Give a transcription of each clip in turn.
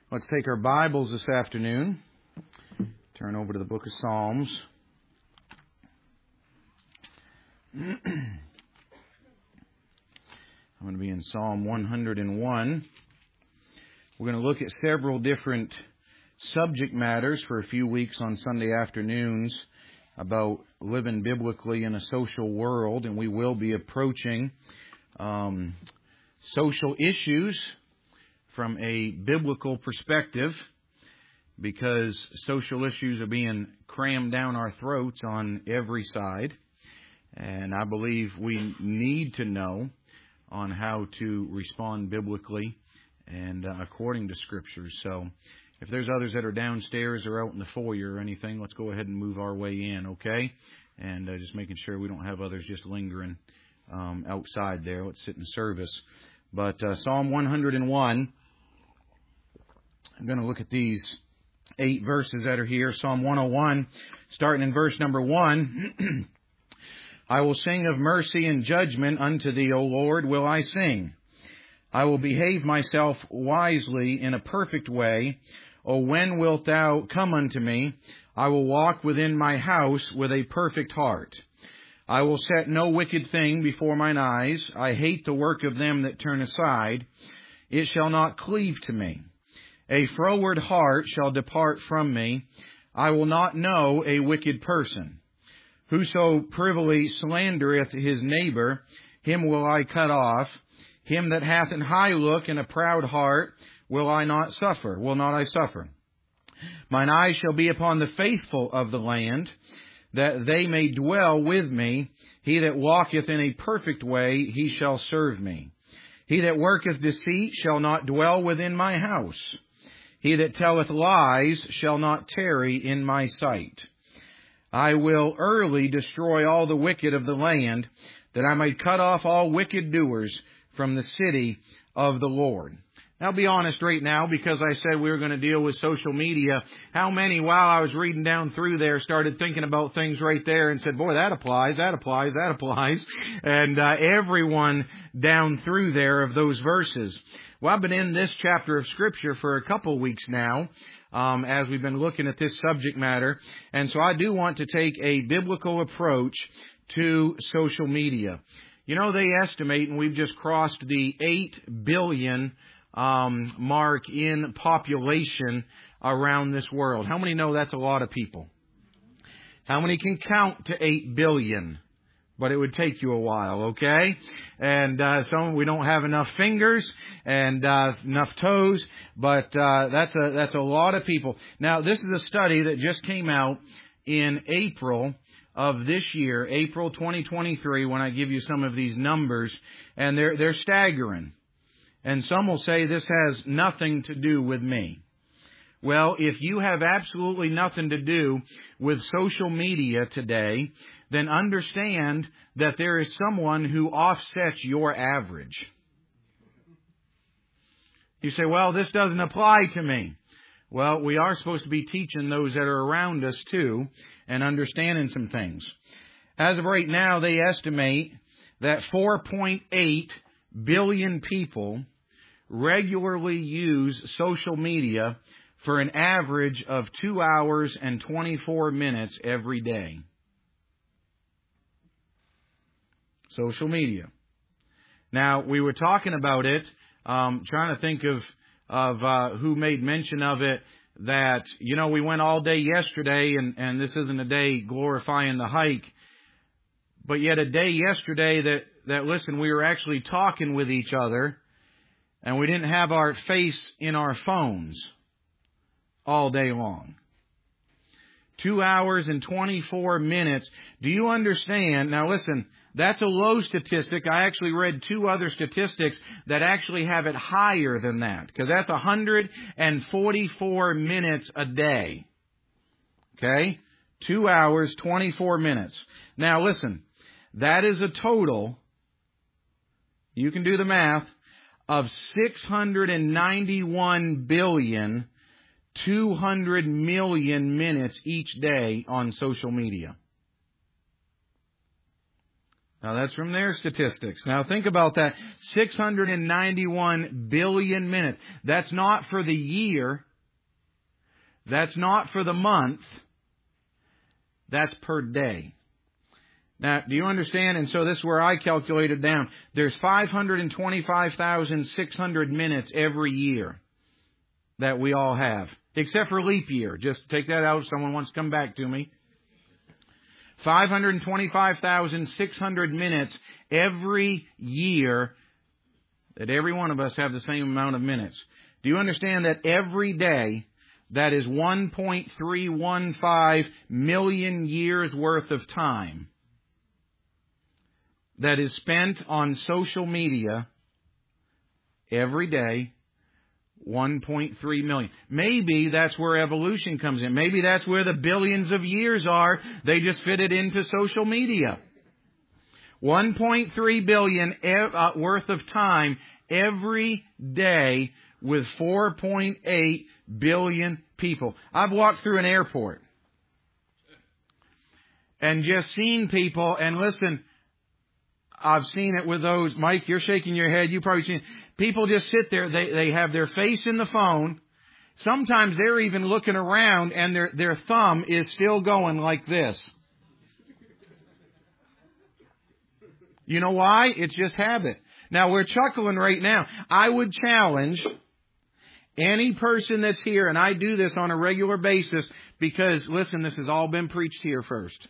Let's take our Bibles this afternoon. Turn over to the book of Psalms. I'm going to be in Psalm 101. We're going to look at several different subject matters for a few weeks on Sunday afternoons about living biblically in a social world, and we will be approaching social issues from a biblical perspective, because social issues are being crammed down our throats on every side. And I believe we need to know on how to respond biblically and according to Scripture. So if there's others that are downstairs or out in the foyer or anything, let's go ahead and move our way in, okay? And just making sure we don't have others just lingering outside there. Let's sit in service. But Psalm 101, I'm going to look at these 8 verses that are here. Psalm 101, starting in verse number 1. I will sing of mercy and judgment unto thee, O Lord, will I sing. I will behave myself wisely in a perfect way. O when wilt thou come unto me? I will walk within my house with a perfect heart. I will set no wicked thing before mine eyes. I hate the work of them that turn aside. It shall not cleave to me. A froward heart shall depart from me. I will not know a wicked person. Whoso privily slandereth his neighbor, him will I cut off. Him that hath an high look and a proud heart will not I suffer. Mine eyes shall be upon the faithful of the land, that they may dwell with me. He that walketh in a perfect way, he shall serve me. He that worketh deceit shall not dwell within my house. He that telleth lies shall not tarry in my sight. I will early destroy all the wicked of the land, that I might cut off all wicked doers from the city of the Lord. Now, I'll be honest right now, because I said we were going to deal with social media. How many, while I was reading down through there, started thinking about things right there and said, boy, that applies. And everyone down through there of those verses. Well, I've been in this chapter of Scripture for a couple weeks now, as we've been looking at this subject matter. And so I do want to take a biblical approach to social media. You know, they estimate, and we've just crossed the 8 billion mark in population around this world. How many know that's a lot of people? How many can count to 8 billion? But it would take you a while, okay? And some we don't have enough fingers and enough toes, but that's a lot of people. Now, this is a study that just came out in April of this year, April 2023, when I give you some of these numbers, and they're staggering. And some will say this has nothing to do with me. Well, if you have absolutely nothing to do with social media today, then understand that there is someone who offsets your average. You say, well, this doesn't apply to me. Well, we are supposed to be teaching those that are around us too, and understanding some things. As of right now, they estimate that 4.8 billion people regularly use social media for an average of 2 hours and 24 minutes every day. Social media. Now, we were talking about it, trying to think of who made mention of it, that, you know, we went all day yesterday, and this isn't a day glorifying the hike, but yet a day yesterday that listen, we were actually talking with each other, and we didn't have our face in our phones all day long. 2 hours and 24 minutes. Do you understand? Now listen, that's a low statistic. I actually read 2 other statistics that actually have it higher than that, because that's 144 minutes a day. Okay? 2 hours, 24 minutes. Now listen, that is a total, you can do the math, of 691 billion 200 million minutes each day on social media. Now that's from their statistics. Now think about that. 691 billion minutes. That's not for the year. That's not for the month. That's per day. Now, do you understand? And so this is where I calculated down. There's 525,600 minutes every year that we all have. Except for leap year. Just take that out if someone wants to come back to me. 525,600 minutes every year that every one of us have the same amount of minutes. Do you understand that every day that is 1.315 million years worth of time that is spent on social media every day? 1.3 million. Maybe that's where evolution comes in. Maybe that's where the billions of years are. They just fit it into social media. 1.3 billion worth of time every day with 4.8 billion people. I've walked through an airport and just seen people, and listen, I've seen it with those. Mike, you're shaking your head. You've probably seen it. People just sit there. They have their face in the phone. Sometimes they're even looking around and their thumb is still going like this. You know why? It's just habit. Now, we're chuckling right now. I would challenge any person that's here, and I do this on a regular basis because, listen, this has all been preached here first,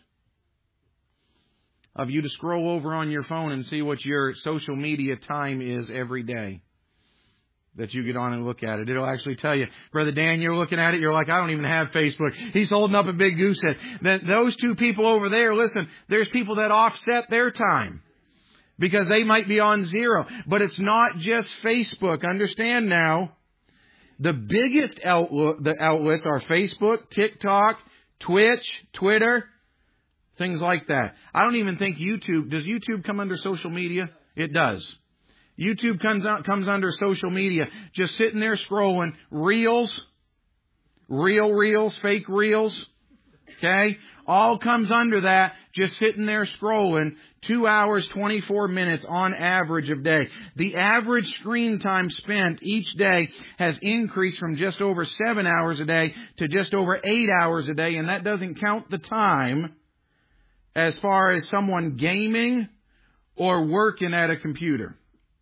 of you to scroll over on your phone and see what your social media time is every day that you get on and look at it. It'll actually tell you. Brother Dan, you're looking at it, you're like, I don't even have Facebook. He's holding up a big goose head. Those two people over there, listen, there's people that offset their time because they might be on zero. But it's not just Facebook. Understand now, the biggest outlets are Facebook, TikTok, Twitch, Twitter, things like that. I don't even think YouTube. Does YouTube come under social media? It does. YouTube comes under social media. Just sitting there scrolling. Reels. Reels. Fake reels. Okay? All comes under that. Just sitting there scrolling. 2 hours, 24 minutes on average of day. The average screen time spent each day has increased from just over 7 hours a day to just over 8 hours a day. And that doesn't count the time as far as someone gaming or working at a computer.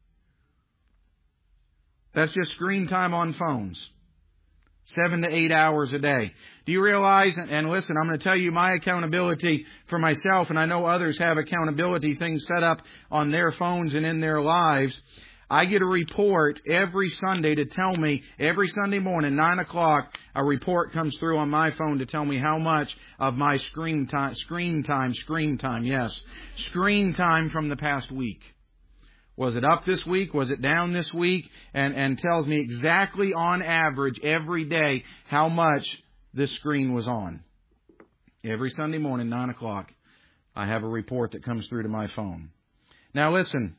That's just screen time on phones. 7 to 8 hours a day. Do you realize, and listen, I'm going to tell you my accountability for myself, and I know others have accountability things set up on their phones and in their lives. I get a report every Sunday to tell me, every Sunday morning, 9 o'clock, a report comes through on my phone to tell me how much of my screen time from the past week. Was it up this week? Was it down this week? And tells me exactly on average every day how much this screen was on. Every Sunday morning, 9 o'clock, I have a report that comes through to my phone. Now listen,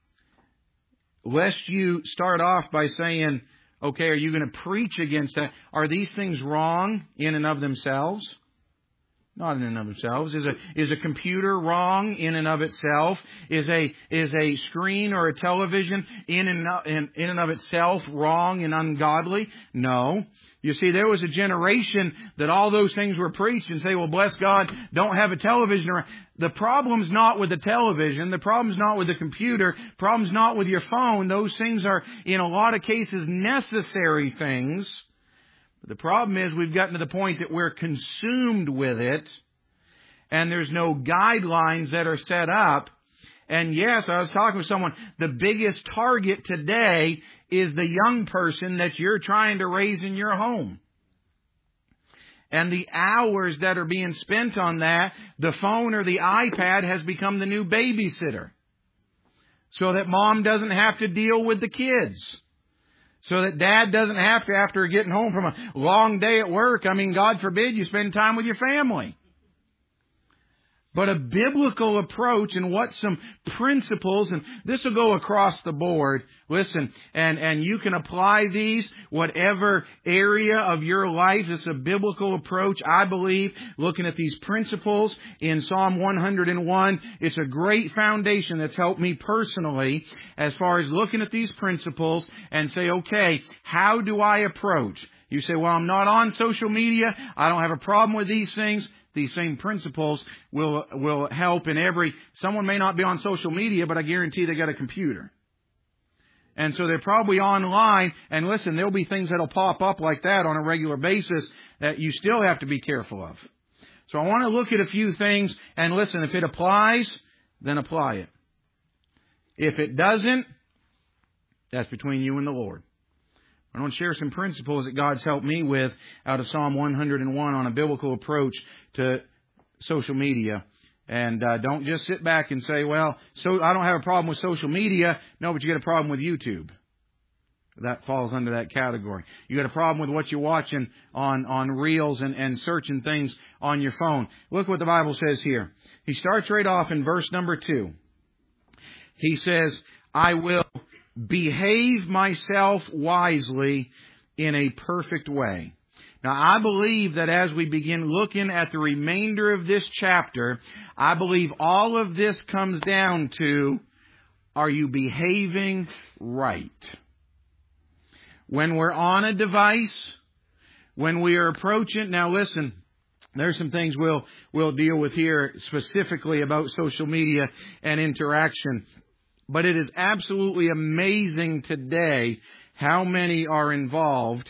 lest you start off by saying, okay, are you going to preach against that? Are these things wrong in and of themselves? Not in and of themselves. Is a computer wrong in and of itself? Is a screen or a television in and of itself wrong and ungodly? No. You see, there was a generation that all those things were preached and say, well, bless God, don't have a television around. The problem's not with the television. The problem's not with the computer. The problem's not with your phone. Those things are, in a lot of cases, necessary things. But the problem is we've gotten to the point that we're consumed with it, and there's no guidelines that are set up. And yes, I was talking with someone, the biggest target today is the young person that you're trying to raise in your home. And the hours that are being spent on that, the phone or the iPad has become the new babysitter. So that mom doesn't have to deal with the kids. So that dad doesn't have to, after getting home from a long day at work, God forbid, you spend time with your family. but a biblical approach and what some principles, and this will go across the board. Listen, and you can apply these whatever area of your life. This is a biblical approach, I believe, looking at these principles in Psalm 101. It's a great foundation that's helped me personally as far as looking at these principles and say, okay, how do I approach? You say, well, I'm not on social media. I don't have a problem with these things. These same principles will help in someone may not be on social media, but I guarantee they got a computer. And so they're probably online, and listen, there'll be things that'll pop up like that on a regular basis that you still have to be careful of. So I want to look at a few things, and listen, if it applies, then apply it. If it doesn't, that's between you and the Lord. I want to share some principles that God's helped me with out of Psalm 101 on a biblical approach to social media. And don't just sit back and say, well, so I don't have a problem with social media. No, but you got a problem with YouTube. That falls under that category. You got a problem with what you're watching on reels and searching things on your phone. Look what the Bible says here. He starts right off in verse number 2. He says, I will behave myself wisely in a perfect way. Now, I believe that as we begin looking at the remainder of this chapter, I believe all of this comes down to, are you behaving right? When we're on a device, when we are approaching, now listen, there's some things we'll deal with here specifically about social media and interaction. But it is absolutely amazing today how many are involved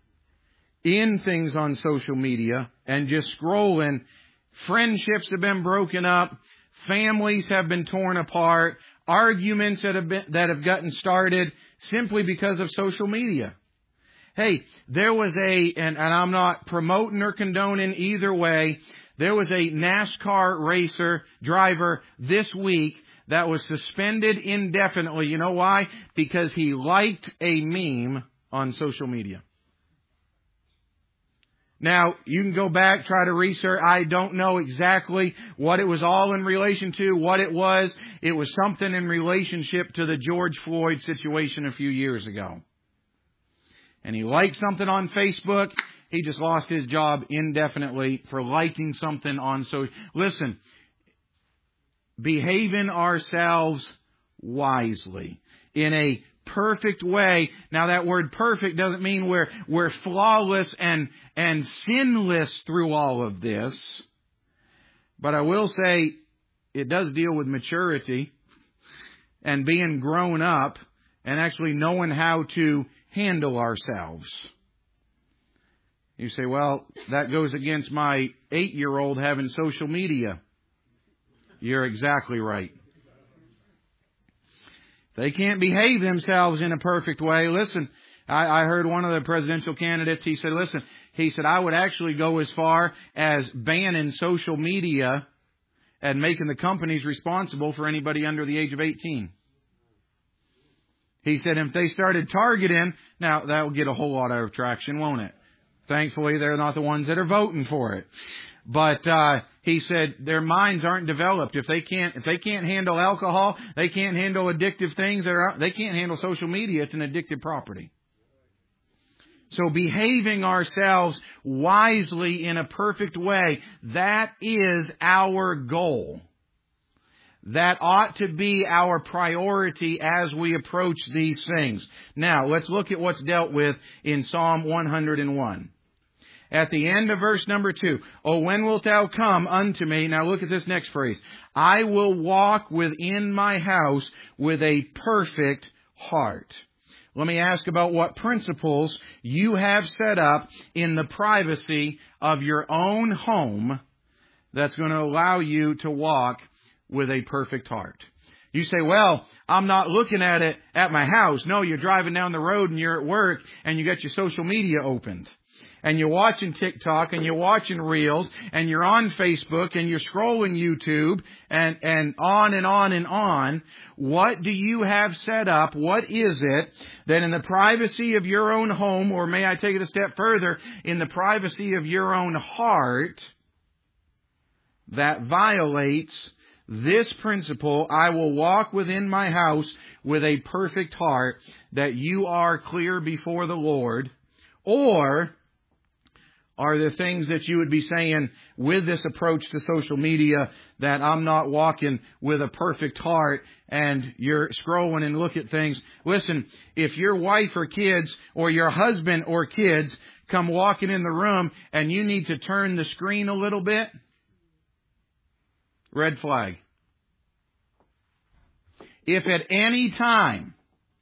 in things on social media and just scrolling. Friendships have been broken up. Families have been torn apart. Arguments that have gotten started simply because of social media. Hey, there was and I'm not promoting or condoning either way, there was a NASCAR driver this week that was suspended indefinitely. You know why? Because he liked a meme on social media. Now, you can go back, try to research. I don't know exactly what it was all in relation to, what it was. It was something in relationship to the George Floyd situation a few years ago. And he liked something on Facebook. He just lost his job indefinitely for liking something on social. Listen, behaving ourselves wisely in a perfect way. Now, that word perfect doesn't mean we're flawless and sinless through all of this. But I will say it does deal with maturity and being grown up and actually knowing how to handle ourselves. You say, well, that goes against my 8-year-old having social media. You're exactly right. They can't behave themselves in a perfect way. Listen, I heard one of the presidential candidates, he said, I would actually go as far as banning social media and making the companies responsible for anybody under the age of 18. He said if they started targeting, now that will get a whole lot of traction, won't it? Thankfully, they're not the ones that are voting for it. But he said their minds aren't developed. If they can't handle alcohol, they can't handle addictive things. They can't handle social media. It's an addictive property. So behaving ourselves wisely in a perfect way, that is our goal. That ought to be our priority as we approach these things. Now, let's look at what's dealt with in Psalm 101. At the end of verse number 2, "O when wilt thou come unto me?" Now look at this next phrase. "I will walk within my house with a perfect heart." Let me ask about what principles you have set up in the privacy of your own home that's going to allow you to walk with a perfect heart. You say, well, I'm not looking at it at my house. No, you're driving down the road and you're at work and you got your social media opened. And you're watching TikTok and you're watching Reels and you're on Facebook and you're scrolling YouTube and on and on and on. What do you have set up? What is it that in the privacy of your own home, or may I take it a step further, in the privacy of your own heart, that violates this principle, I will walk within my house with a perfect heart, that you are clear before the Lord? Or are there things that you would be saying with this approach to social media that I'm not walking with a perfect heart, and you're scrolling and look at things? Listen, if your wife or kids or your husband or kids come walking in the room and you need to turn the screen a little bit, red flag. If at any time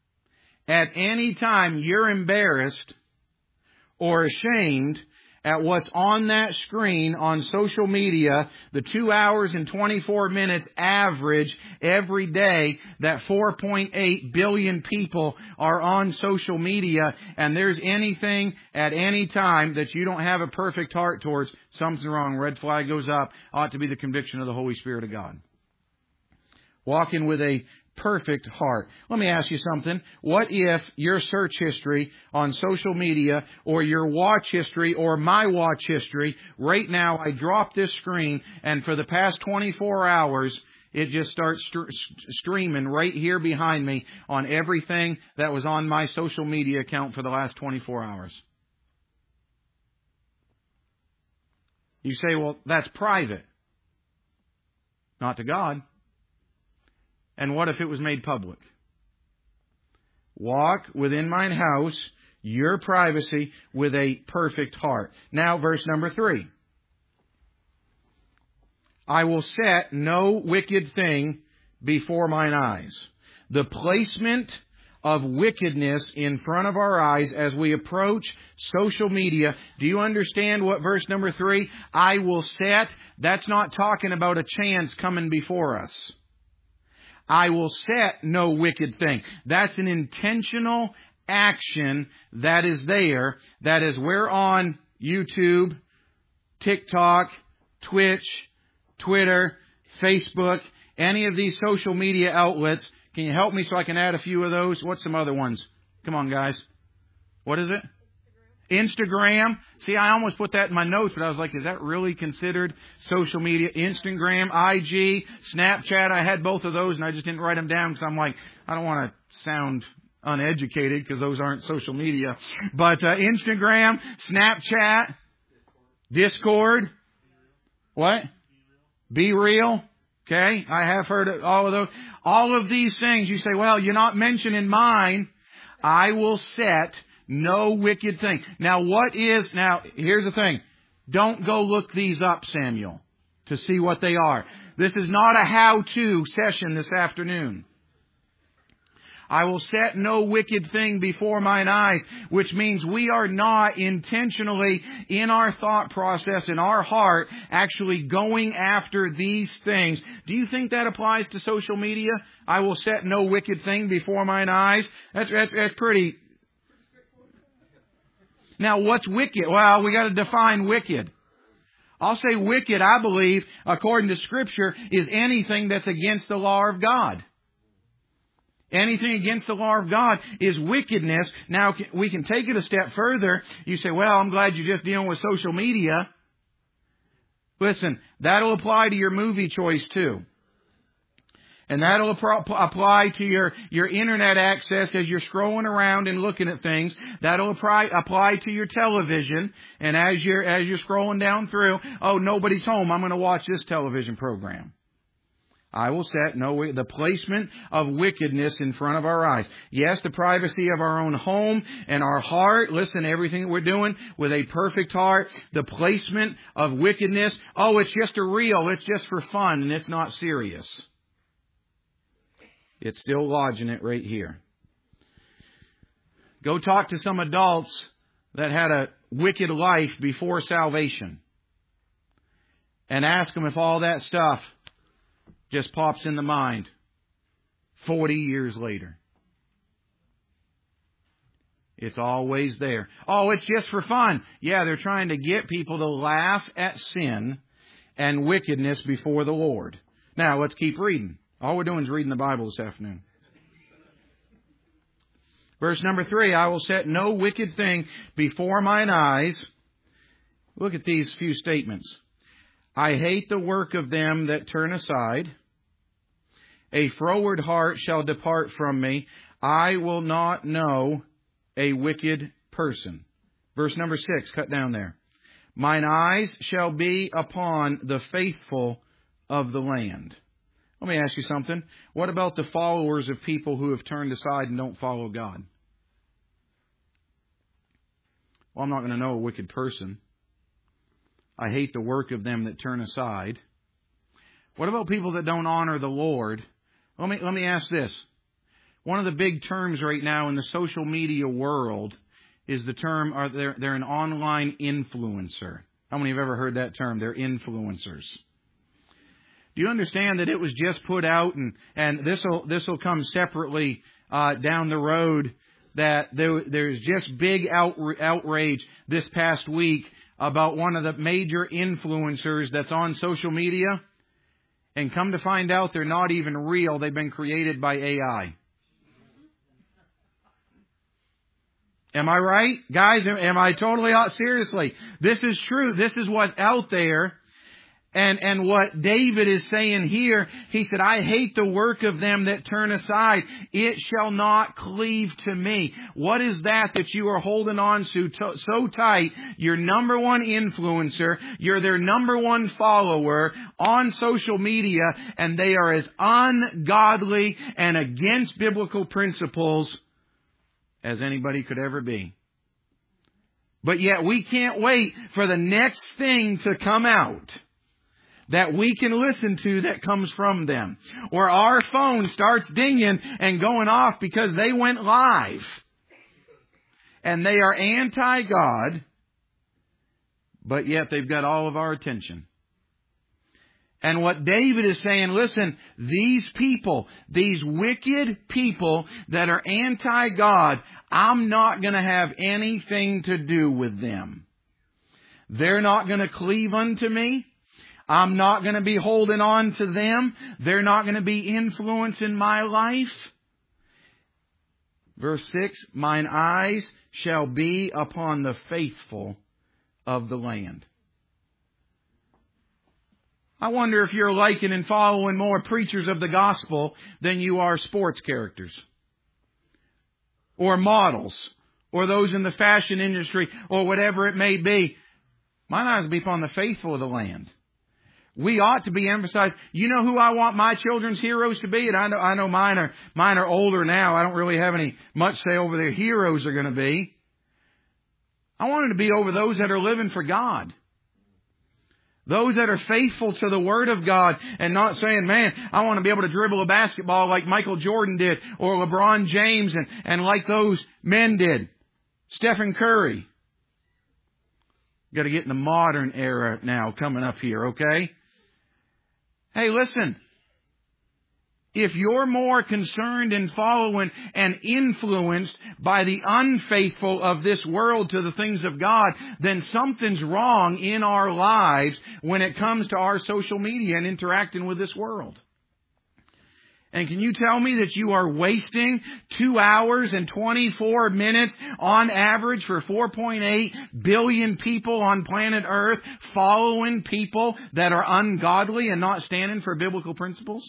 you're embarrassed or ashamed at what's on that screen on social media, the 2 hours and 24 minutes average every day that 4.8 billion people are on social media, and there's anything at any time that you don't have a perfect heart towards, something's wrong. Red flag goes up. Ought to be the conviction of the Holy Spirit of God. Walking with a perfect heart. Let me ask you something. What if your search history on social media, or your watch history, or my watch history, right now I drop this screen and for the past 24 hours it just starts streaming right here behind me on everything that was on my social media account for the last 24 hours? You say, well, that's private. Not to God. And what if it was made public? Walk within mine house, your privacy, with a perfect heart. Now, verse number 3. I will set no wicked thing before mine eyes. The placement of wickedness in front of our eyes as we approach social media. Do you understand what verse number 3? I will set. That's not talking about a chance coming before us. I will set no wicked thing. That's an intentional action that is there. That is, we're on YouTube, TikTok, Twitch, Twitter, Facebook, any of these social media outlets. Can you help me so I can add a few of those? What's some other ones? Come on, guys. What is it? Instagram. See, I almost put that in my notes, but I was like, is that really considered social media? Instagram, IG, Snapchat. I had both of those, and I just didn't write them down because I'm like, I don't want to sound uneducated because those aren't social media. But Instagram, Snapchat, Discord. What? Be Real. Okay, I have heard of all of those. All of these things, you say, well, you're not mentioning mine. I will set no wicked thing. Now, here's the thing. Don't go look these up, Samuel, to see what they are. This is not a how-to session this afternoon. I will set no wicked thing before mine eyes, which means we are not intentionally in our thought process, in our heart, actually going after these things. Do you think that applies to social media? I will set no wicked thing before mine eyes. That's pretty. Now, what's wicked? Well, we got to define wicked. I'll say wicked, I believe, according to Scripture, is anything that's against the law of God. Anything against the law of God is wickedness. Now, we can take it a step further. You say, well, I'm glad you're just dealing with social media. Listen, that'll apply to your movie choice too. And that'll apply to your internet access as you're scrolling around and looking at things. That'll apply to your television. And as you're scrolling down through, oh, nobody's home, I'm going to watch this television program. I will set the placement of wickedness in front of our eyes. Yes, the privacy of our own home and our heart. Listen, everything that we're doing with a perfect heart. The placement of wickedness. Oh, it's just a reel. It's just for fun and it's not serious. It's still lodging it right here. Go talk to some adults that had a wicked life before salvation and ask them if all that stuff just pops in the mind 40 years later. It's always there. Oh, it's just for fun. Yeah, they're trying to get people to laugh at sin and wickedness before the Lord. Now, let's keep reading. All we're doing is reading the Bible this afternoon. Verse number 3, I will set no wicked thing before mine eyes. Look at these few statements. I hate the work of them that turn aside. A froward heart shall depart from me. I will not know a wicked person. Verse number 6, cut down there. Mine eyes shall be upon the faithful of the land. Let me ask you something. What about the followers of people who have turned aside and don't follow God? Well, I'm not going to know a wicked person. I hate the work of them that turn aside. What about people that don't honor the Lord? Let me ask this. One of the big terms right now in the social media world is the term, they're an online influencer. How many have ever heard that term? They're influencers. Do you understand that it was just put out, and this will come separately down the road, that there's just big outrage this past week about one of the major influencers that's on social media, and come to find out they're not even real. They've been created by AI. Am I right? Guys, am I totally out? Seriously, this is true. This is what's out there. And what David is saying here, he said, I hate the work of them that turn aside. It shall not cleave to me. What is that you are holding on to so tight? Your number one influencer, you're their number one follower on social media, and they are as ungodly and against biblical principles as anybody could ever be. But yet we can't wait for the next thing to come out that we can listen to that comes from them. Or our phone starts dinging and going off because they went live. And they are anti-God, but yet they've got all of our attention. And what David is saying, listen, these people, these wicked people that are anti-God, I'm not going to have anything to do with them. They're not going to cleave unto me. I'm not going to be holding on to them. They're not going to be influencing my life. Verse 6, mine eyes shall be upon the faithful of the land. I wonder if you're liking and following more preachers of the gospel than you are sports characters, or models, or those in the fashion industry, or whatever it may be. Mine eyes will be upon the faithful of the land. We ought to be emphasized. You know who I want my children's heroes to be? And I know mine are older now. I don't really have any much say over their heroes are going to be. I want them to be over those that are living for God. Those that are faithful to the Word of God and not saying, man, I want to be able to dribble a basketball like Michael Jordan did or LeBron James and like those men did. Stephen Curry. Got to get in the modern era now coming up here, okay? Hey, listen. If you're more concerned in following and influenced by the unfaithful of this world to the things of God, then something's wrong in our lives when it comes to our social media and interacting with this world. And can you tell me that you are wasting 2 hours and 24 minutes on average for 4.8 billion people on planet Earth following people that are ungodly and not standing for biblical principles?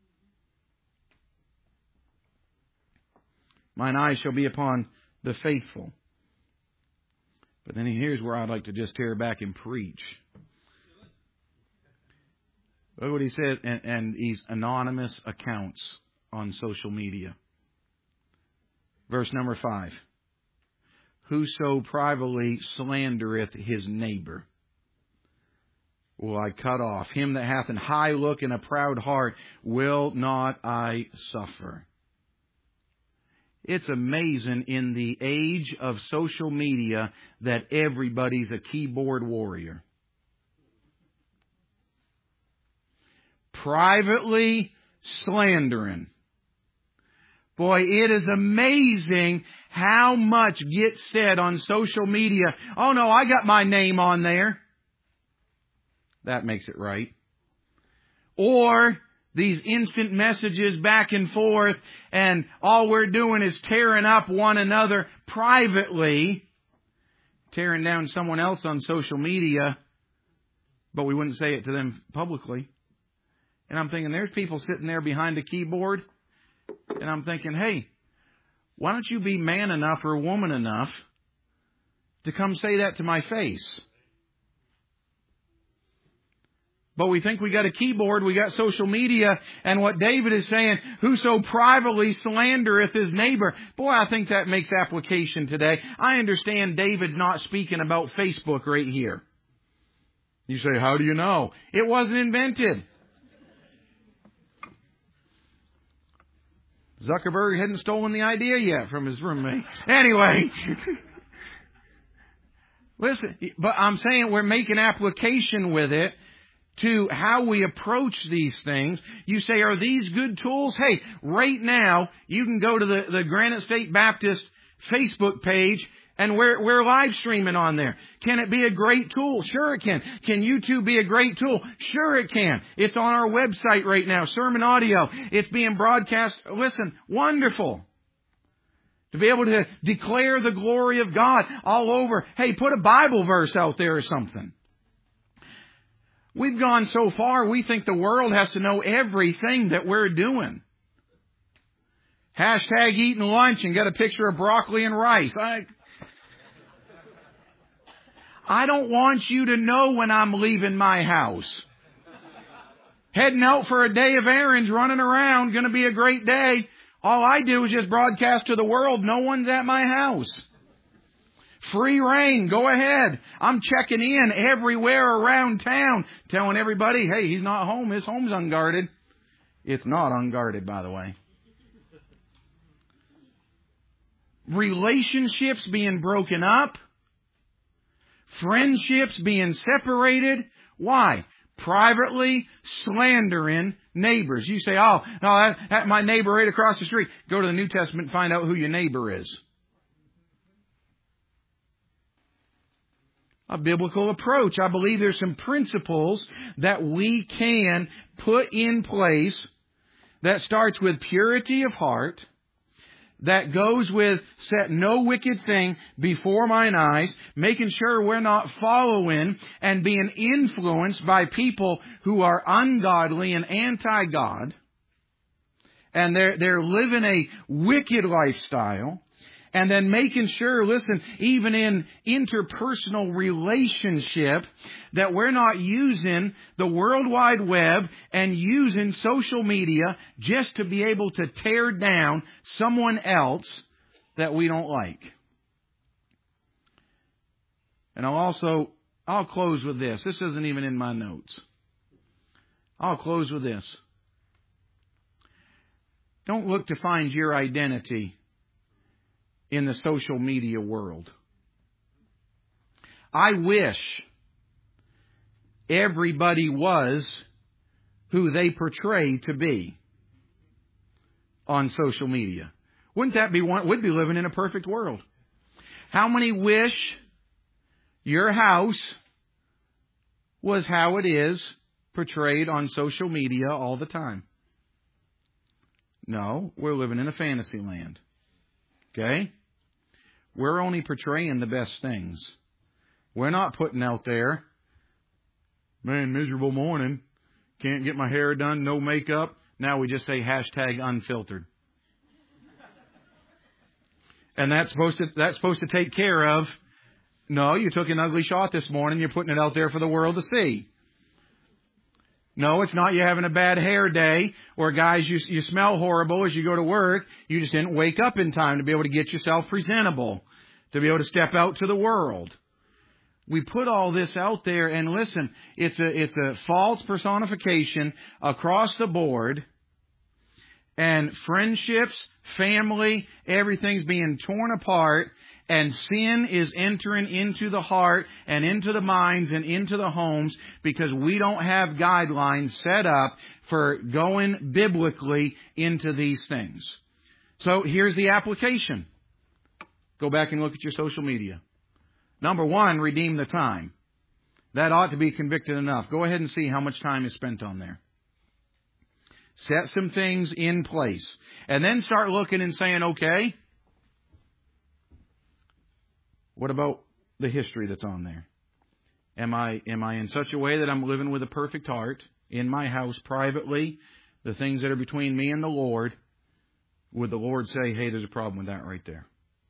Mine eyes shall be upon the faithful. But then here's where I'd like to just tear back and preach. Look what he said, and these anonymous accounts on social media. Verse number 5. Whoso privately slandereth his neighbor will I cut off. Him that hath an high look and a proud heart will not I suffer. It's amazing in the age of social media that everybody's a keyboard warrior. Privately slandering. Boy, it is amazing how much gets said on social media. Oh no, I got my name on there. That makes it right. Or these instant messages back and forth, and all we're doing is tearing up one another privately, tearing down someone else on social media. but we wouldn't say it to them publicly. And I'm thinking, there's people sitting there behind a keyboard, and I'm thinking, hey, why don't you be man enough or woman enough to come say that to my face? But we think we got a keyboard, we got social media, and what David is saying, whoso privately slandereth his neighbor. Boy, I think that makes application today. I understand David's not speaking about Facebook right here. You say, how do you know? It wasn't invented. Zuckerberg hadn't stolen the idea yet from his roommate. Anyway. Listen, but I'm saying we're making application with it to how we approach these things. You say, are these good tools? Hey, right now, you can go to the Granite State Baptist Facebook page, and we're live streaming on there. Can it be a great tool? Sure it can. Can YouTube be a great tool? Sure it can. It's on our website right now, sermon audio. It's being broadcast. Listen, wonderful. To be able to declare the glory of God all over. Hey, put a Bible verse out there or something. We've gone so far, we think the world has to know everything that we're doing. Hashtag eating lunch and get a picture of broccoli and rice. I don't want you to know when I'm leaving my house. Heading out for a day of errands, running around, going to be a great day. All I do is just broadcast to the world, no one's at my house. Free reign, go ahead. I'm checking in everywhere around town, telling everybody, hey, he's not home, his home's unguarded. It's not unguarded, by the way. Relationships being broken up. Friendships being separated. Why? Privately slandering neighbors. You say, oh, no, that's my neighbor right across the street. Go to the New Testament and find out who your neighbor is. A biblical approach. I believe there's some principles that we can put in place that starts with purity of heart, that goes with set no wicked thing before mine eyes, making sure we're not following and being influenced by people who are ungodly and anti-God, and they're living a wicked lifestyle. And then making sure, listen, even in interpersonal relationship, that we're not using the World Wide Web and using social media just to be able to tear down someone else that we don't like. And I'll close with this. This isn't even in my notes. I'll close with this. Don't look to find your identity in the social media world. I wish everybody was who they portray to be on social media. Wouldn't that be one? We'd be living in a perfect world. How many wish your house was how it is portrayed on social media all the time? No, we're living in a fantasy land. Okay? We're only portraying the best things. We're not putting out there, man, miserable morning, can't get my hair done, no makeup. Now we just say hashtag unfiltered. And that's supposed to take care of, no, you took an ugly shot this morning, you're putting it out there for the world to see. No, it's not you having a bad hair day, or guys, you smell horrible as you go to work. You just didn't wake up in time to be able to get yourself presentable, to be able to step out to the world. We put all this out there, and listen, it's a false personification across the board. And friendships, family, everything's being torn apart. And sin is entering into the heart and into the minds and into the homes because we don't have guidelines set up for going biblically into these things. So here's the application. Go back and look at your social media. Number one, redeem the time. That ought to be convicted enough. Go ahead and see how much time is spent on there. Set some things in place. And then start looking and saying, okay, what about the history that's on there? Am I in such a way that I'm living with a perfect heart in my house privately, the things that are between me and the Lord? Would the Lord say, hey, there's a problem with that right there?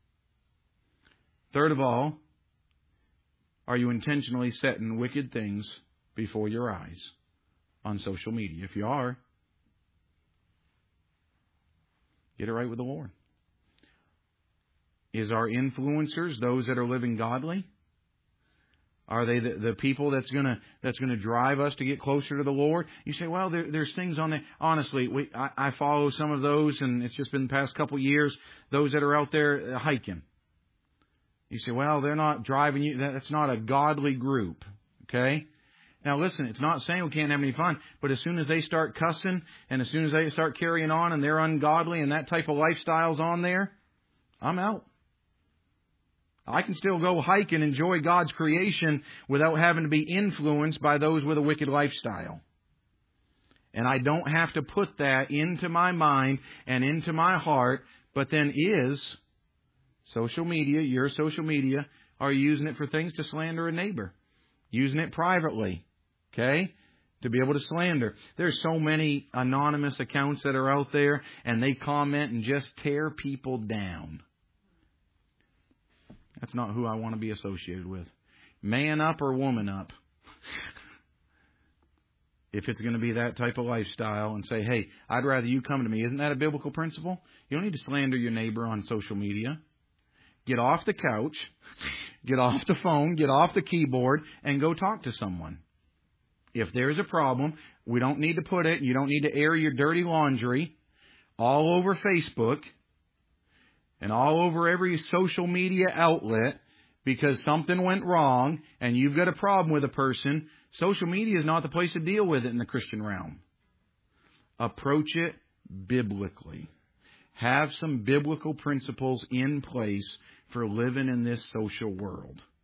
Third of all, are you intentionally setting wicked things before your eyes on social media? If you are, get it right with the Lord. Is our influencers those that are living godly? Are they the people that's gonna drive us to get closer to the Lord? You say, well, there's things on there. Honestly, I follow some of those, and it's just been the past couple of years. Those that are out there hiking. You say, well, they're not driving you. That's not a godly group. Okay. Now listen, it's not saying we can't have any fun, but as soon as they start cussing, and as soon as they start carrying on, and they're ungodly, and that type of lifestyle's on there, I'm out. I can still go hike and enjoy God's creation without having to be influenced by those with a wicked lifestyle. And I don't have to put that into my mind and into my heart. But then is social media, your social media, are you using it for things to slander a neighbor? Using it privately, okay, to be able to slander. There's so many anonymous accounts that are out there, and they comment and just tear people down. That's not who I want to be associated with. Man up or woman up. If it's going to be that type of lifestyle and say, hey, I'd rather you come to me. Isn't that a biblical principle? You don't need to slander your neighbor on social media. Get off the couch, get off the phone, get off the keyboard, and go talk to someone. If there's a problem, we don't need to put it, you don't need to air your dirty laundry all over Facebook and all over every social media outlet because something went wrong and you've got a problem with a person. Social media is not the place to deal with it in the Christian realm. Approach it biblically. Have some biblical principles in place for living in this social world.